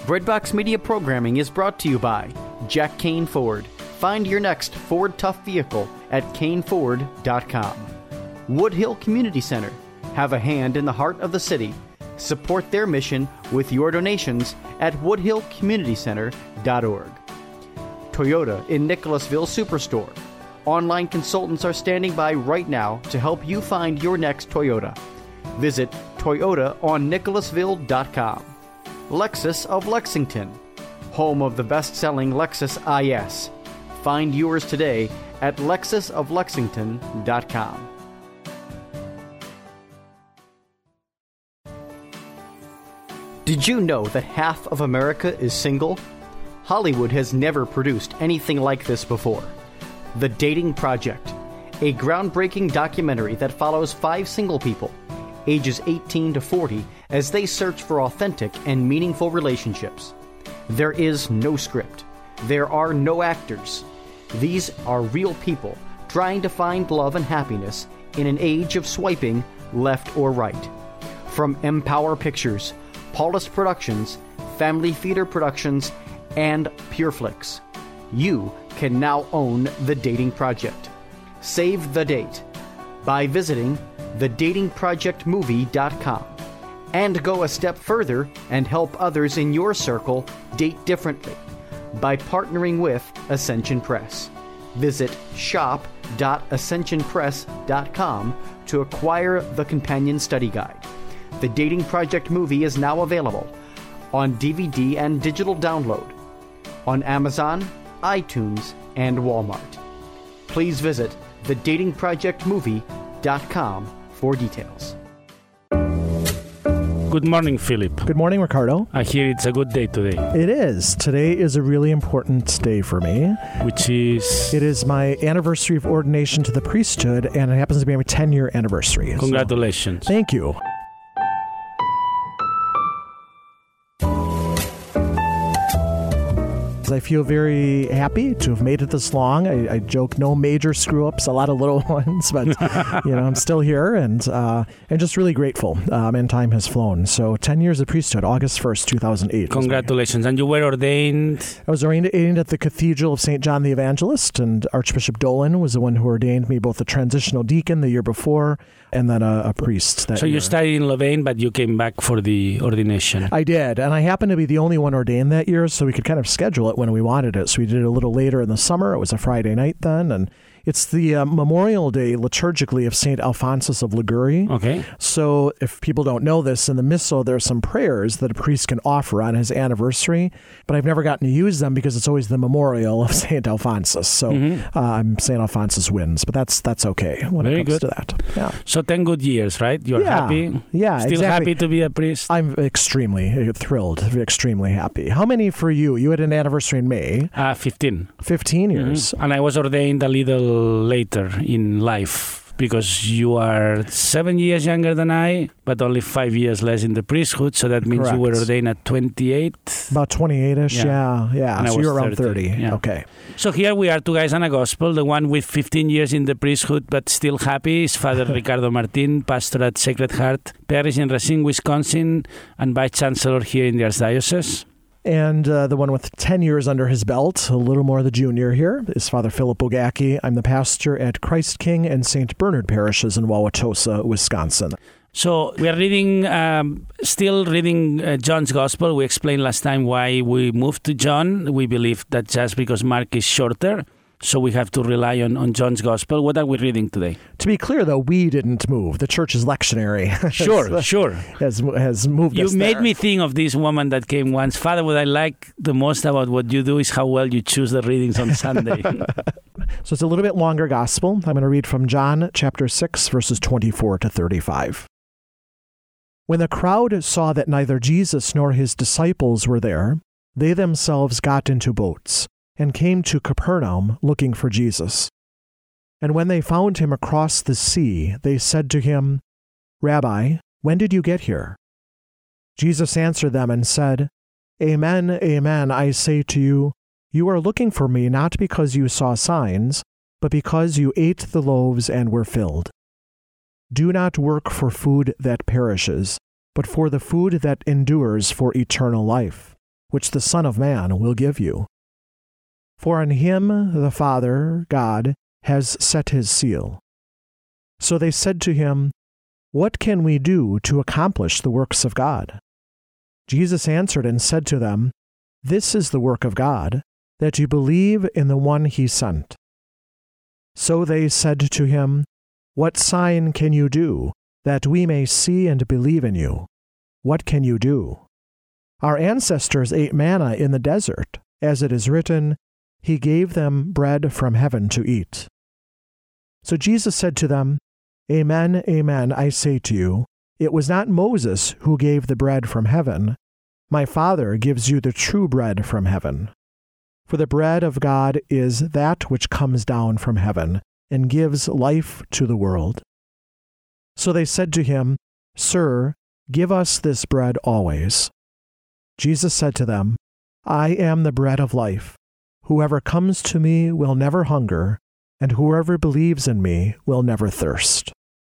Breadbox Media programming is brought to you by Jack Kane Ford. Find your next Ford Tough vehicle at caneford.com. Woodhill Community Center. Have a hand in the heart of the city. Support their mission with your donations at woodhillcommunitycenter.org. Toyota in Nicholasville Superstore. Online consultants are standing by right now to help you find your next Toyota. Visit toyotaonnicholasville.com. Lexus of Lexington, home of the best-selling Lexus IS. Find yours today at lexusoflexington.com. Did you know that half of America is single? Hollywood has never produced anything like this before. The Dating Project, a groundbreaking documentary that follows 5 single people, ages 18 to 40, as they search for authentic and meaningful relationships. There is no script. There are no actors. These are real people trying to find love and happiness in an age of swiping left or right. From Empower Pictures, Paulus Productions, Family Theater Productions, and PureFlix, you can now own The Dating Project. Save the date by visiting thedatingprojectmovie.com and go a step further and help others in your circle date differently by partnering with Ascension Press. Visit shop.ascensionpress.com to acquire the companion study guide. The Dating Project movie is now available on DVD and digital download on Amazon, iTunes, and Walmart. Please visit thedatingprojectmovie.com for details. Good morning, Philip. Good morning, Ricardo. I hear it's a good day today. It is. Today is a really important day for me. Which is? It is my anniversary of ordination to the priesthood, and it happens to be my 10-year anniversary. Congratulations. So, thank you. I feel very happy to have made it this long. I joke, no major screw-ups, a lot of little ones, but I'm still here and just really grateful. And time has flown. So 10 years of priesthood, August 1st, 2008. Congratulations. And you were ordained? I was ordained at the Cathedral of St. John the Evangelist, and Archbishop Dolan was the one who ordained me both a transitional deacon the year before and then a priest that year. You studied in Louvain, but you came back for the ordination. I did, and I happened to be the only one ordained that year, so we could kind of schedule it when we wanted it. So we did it a little later in the summer. It was a Friday night then, and it's the Memorial Day liturgically of St. Alphonsus of Liguori. Okay. So if people don't know this, in the Missal there are some prayers that a priest can offer on his anniversary, but I've never gotten to use them because it's always the memorial of St. Alphonsus. So St. Alphonsus wins, but that's okay when it comes to that. Yeah. So 10 good years, right? You're happy? Yeah, Still exactly. happy to be a priest? I'm extremely thrilled, extremely happy. How many for you? You had an anniversary in May. 15. 15 years. And I was ordained a little later in life because you are 7 years younger than I, but only 5 years less in the priesthood. So that means Correct. You were ordained at 28. About 28-ish, yeah. And So you're around 30. Yeah. Okay. So here we are, two guys and a gospel. The one with 15 years in the priesthood but still happy is Father Ricardo Martin, pastor at Sacred Heart Parish in Racine, Wisconsin, and Vice Chancellor here in the Archdiocese. And the one with 10 years under his belt, a little more the junior here, is Father Philip Bogacki. I'm the pastor at Christ King and St. Bernard parishes in Wauwatosa, Wisconsin. So we are still reading John's Gospel. We explained last time why we moved to John. We believe that just because Mark is shorter, so we have to rely on John's Gospel. What are we reading today? To be clear, though, we didn't move. The church's lectionary Sure. has moved us You made there. me think of this woman that came once. Father, what I like the most about what you do is how well you choose the readings on Sunday. So it's a little bit longer gospel. I'm going to read from John chapter 6, verses 24 to 35. When the crowd saw that neither Jesus nor his disciples were there, they themselves got into boats and came to Capernaum looking for Jesus. And when they found him across the sea, they said to him, "Rabbi, when did you get here?" Jesus answered them and said, "Amen, amen, I say to you, you are looking for me not because you saw signs, but because you ate the loaves and were filled. Do not work for food that perishes, but for the food that endures for eternal life, which the Son of Man will give you. For on him the Father, God, has set his seal." So they said to him, "What can we do to accomplish the works of God?" Jesus answered and said to them, "This is the work of God, that you believe in the one he sent." So they said to him, "What sign can you do, that we may see and believe in you? What can you do? Our ancestors ate manna in the desert, as it is written, 'He gave them bread from heaven to eat.'" So Jesus said to them, "Amen, amen, I say to you, it was not Moses who gave the bread from heaven. My Father gives you the true bread from heaven. For the bread of God is that which comes down from heaven and gives life to the world." So they said to him, "Sir, give us this bread always." Jesus said to them, "I am the bread of life. Whoever comes to me will never hunger, and whoever believes in me will never thirst."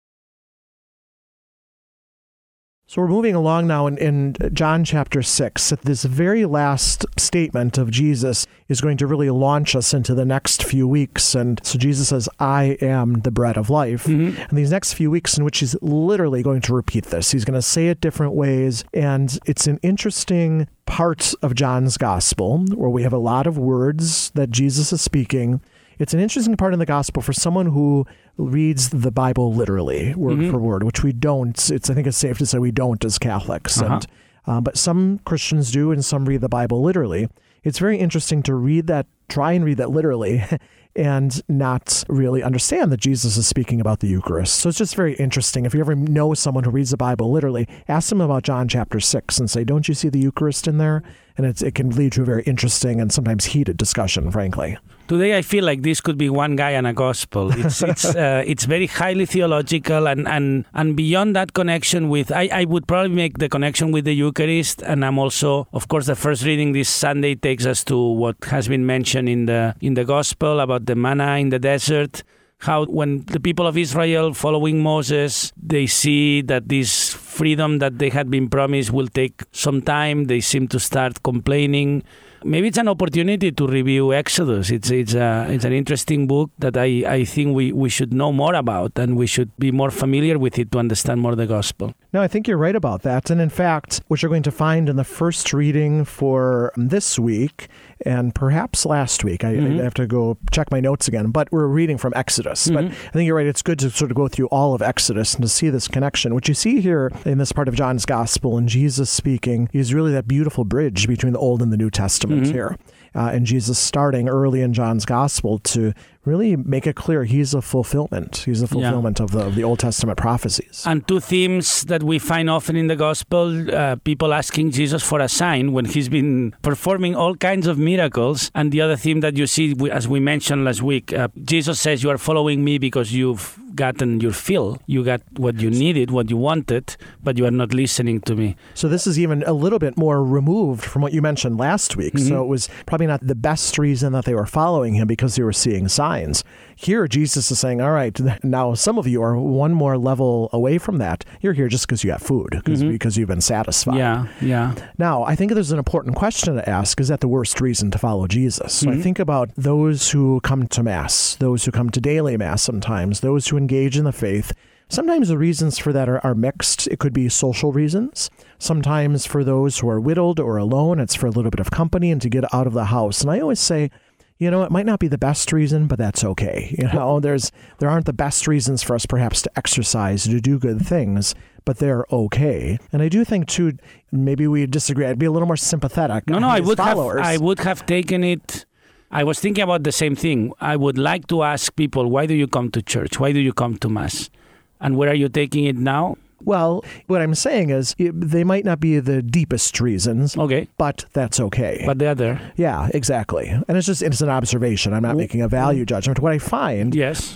So we're moving along now in John chapter 6. This very last statement of Jesus is going to really launch us into the next few weeks. And so Jesus says, "I am the bread of life." And these next few weeks in which he's literally going to repeat this. He's going to say it different ways. And it's an interesting part of John's gospel where we have a lot of words that Jesus is speaking. It's an interesting part in the gospel for someone who reads the Bible literally, word for word, which we don't. I think it's safe to say we don't as Catholics. But some Christians do, and some read the Bible literally. It's very interesting to try and read that literally, and not really understand that Jesus is speaking about the Eucharist. So it's just very interesting. If you ever know someone who reads the Bible literally, ask them about John chapter 6 and say, "Don't you see the Eucharist in there?" And it can lead to a very interesting and sometimes heated discussion, frankly. Today, I feel like this could be one guy and a gospel. It's very highly theological, and beyond that connection with, I would probably make the connection with the Eucharist, and I'm also, of course, the first reading this Sunday takes us to what has been mentioned in the gospel about the manna in the desert. How when the people of Israel following Moses, they see that this freedom that they had been promised will take some time. They seem to start complaining. Maybe it's an opportunity to review Exodus. It's an interesting book that I think we should know more about, and we should be more familiar with it to understand more the gospel. No, I think you're right about that. And in fact, what you're going to find in the first reading for this week, and perhaps last week, I have to go check my notes again, but we're reading from Exodus. But I think you're right. It's good to sort of go through all of Exodus and to see this connection. What you see here in this part of John's gospel and Jesus speaking is really that beautiful bridge between the Old and the New Testament here. And Jesus starting early in John's gospel to really make it clear he's a fulfillment. He's a fulfillment of the Old Testament prophecies. And two themes that we find often in the gospel, people asking Jesus for a sign when he's been performing all kinds of miracles. And the other theme that you see, as we mentioned last week, Jesus says, "You are following me because you've gotten your fill. You got what you needed, what you wanted, but you are not listening to me." So this is even a little bit more removed from what you mentioned last week. So it was probably not the best reason that they were following him because they were seeing signs. Here, Jesus is saying, all right, now some of you are one more level away from that. You're here just because you have food, because you've been satisfied. Yeah. Now, I think there's an important question to ask. Is that the worst reason to follow Jesus? So I think about those who come to Mass, those who come to daily Mass sometimes, those who engage in the faith. Sometimes the reasons for that are mixed. It could be social reasons. Sometimes for those who are widowed or alone, it's for a little bit of company and to get out of the house. And I always say, it might not be the best reason, but that's okay. There aren't the best reasons for us perhaps to exercise, to do good things, but they're okay. And I do think too, maybe we disagree. I'd be a little more sympathetic. No, I would have taken it. I was thinking about the same thing. I would like to ask people, why do you come to church? Why do you come to Mass? And where are you taking it now? Well, what I'm saying is they might not be the deepest reasons, but that's okay. But they're there. Yeah, exactly. And it's an observation. I'm not making a value judgment. What I find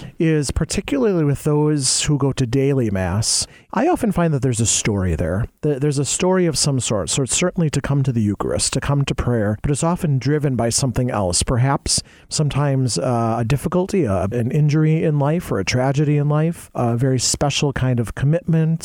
is particularly with those who go to daily Mass, I often find that there's a story there. There's a story of some sort. So it's certainly to come to the Eucharist, to come to prayer, but it's often driven by something else. Perhaps sometimes a difficulty, an injury in life or a tragedy in life, a very special kind of commitment.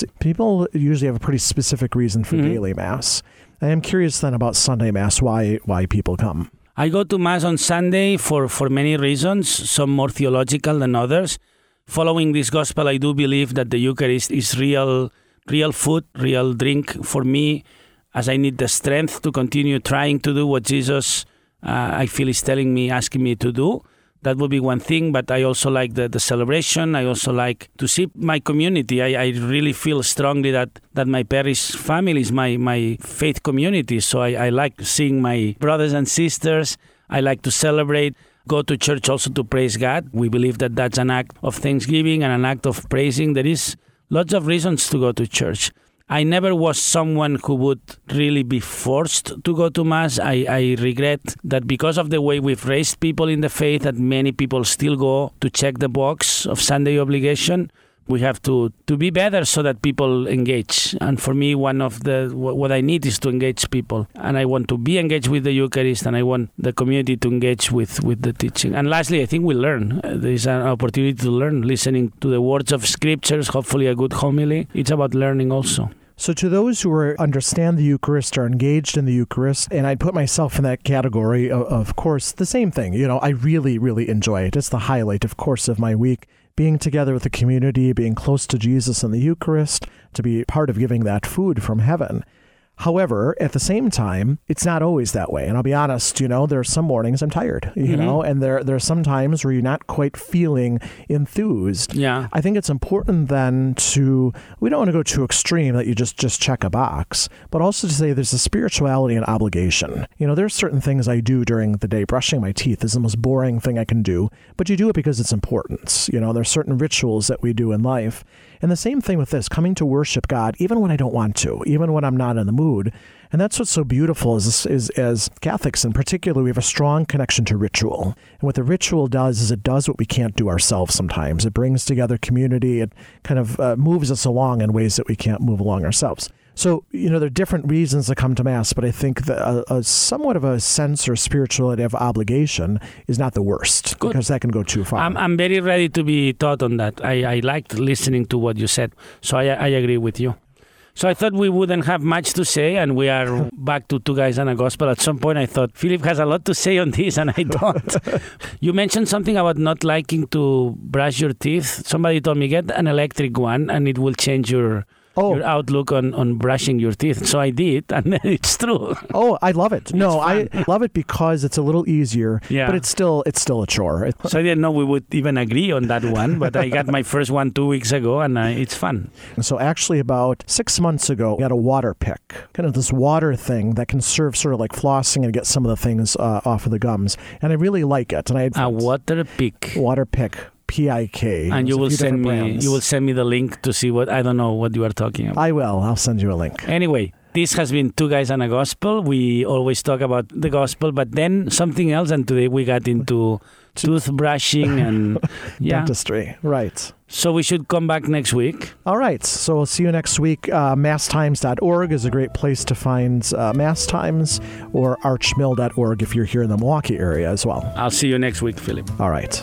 People usually have a pretty specific reason for daily Mass. I am curious then about Sunday Mass, why people come. I go to Mass on Sunday for many reasons, some more theological than others. Following this gospel, I do believe that the Eucharist is real food, real drink for me, as I need the strength to continue trying to do what Jesus, I feel, is asking me to do. That would be one thing, but I also like the celebration. I also like to see my community. I really feel strongly that my parish family is my faith community. So I like seeing my brothers and sisters. I like to celebrate, go to church also to praise God. We believe that that's an act of thanksgiving and an act of praising. There is lots of reasons to go to church. I never was someone who would really be forced to go to Mass. I regret that because of the way we've raised people in the faith, that many people still go to check the box of Sunday obligation. We have to be better so that people engage. And for me, one of what I need is to engage people. And I want to be engaged with the Eucharist, and I want the community to engage with the teaching. And lastly, I think we learn. There is an opportunity to learn, listening to the words of Scriptures, hopefully a good homily. It's about learning also. So to those who understand the Eucharist, are engaged in the Eucharist, and I'd put myself in that category, of course, the same thing. I really, really enjoy it. It's the highlight, of course, of my week. Being together with the community, being close to Jesus and the Eucharist, to be part of giving that food from heaven. However, at the same time, it's not always that way. And I'll be honest, there are some mornings I'm tired, and there are some times where you're not quite feeling enthused. Yeah. I think it's important then we don't want to go too extreme that you just check a box, but also to say there's a spirituality and obligation. There's certain things I do during the day. Brushing my teeth is the most boring thing I can do, but you do it because it's important. There's certain rituals that we do in life. And the same thing with this, coming to worship God, even when I don't want to, even when I'm not in the mood. And that's what's so beautiful is as Catholics in particular, we have a strong connection to ritual. And what the ritual does is it does what we can't do ourselves sometimes. It brings together community. It kind of moves us along in ways that we can't move along ourselves. So, there are different reasons to come to Mass, but I think that a somewhat of a sense or spirituality of obligation is not the worst. Good. Because that can go too far. I'm very ready to be taught on that. I liked listening to what you said, so I agree with you. So I thought we wouldn't have much to say, and we are back to Two Guys and a Gospel. At some point I thought, Philip has a lot to say on this, and I don't. You mentioned something about not liking to brush your teeth. Somebody told me, get an electric one, and it will change your outlook on brushing your teeth. So I did, and it's true. Oh, I love it. No, I love it because it's a little easier, but it's still a chore. So I didn't know we would even agree on that one, but I got my first one 2 weeks ago, and it's fun. So actually about 6 months ago, I got a water pick, kind of this water thing that can serve sort of like flossing and get some of the things off of the gums. And I really like it. And a water pick. Water pick. PIK. And you will send me the link to see I don't know what you are talking about. I will. I'll send you a link. Anyway, this has been Two Guys and a Gospel. We always talk about the gospel, but then something else, and today we got into toothbrushing and dentistry. Right. So we should come back next week. All right. So we'll see you next week. Masstimes.org is a great place to find Mass Times, or archmill.org if you're here in the Milwaukee area as well. I'll see you next week, Philip. All right.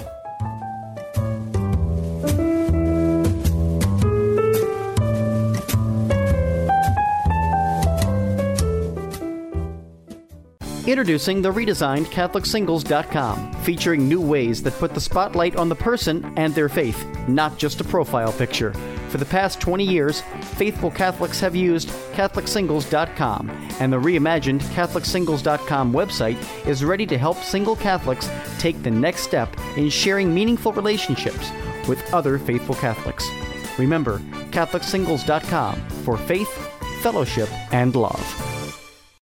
Introducing the redesigned CatholicSingles.com, featuring new ways that put the spotlight on the person and their faith, not just a profile picture. For the past 20 years, faithful Catholics have used CatholicSingles.com, and the reimagined CatholicSingles.com website is ready to help single Catholics take the next step in sharing meaningful relationships with other faithful Catholics. Remember, CatholicSingles.com for faith, fellowship, and love.